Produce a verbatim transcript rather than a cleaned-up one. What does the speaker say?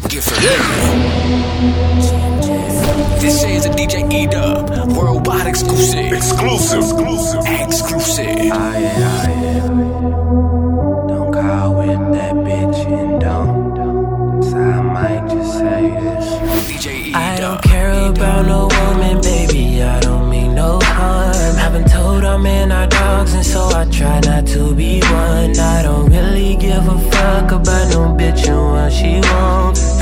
Different. Yeah. This is a D J E-Dub, worldwide exclusive. Exclusive. Exclusive. Exclusive. Oh yeah, oh yeah. Don't call with that bitch and don't. So I might just say this. D J E-Dub. I don't care about no woman, baby. I don't mean no harm. I've been told I'm in our dogs, and so I try not to be one. I don't really give a fuck about no bitch and what she wants.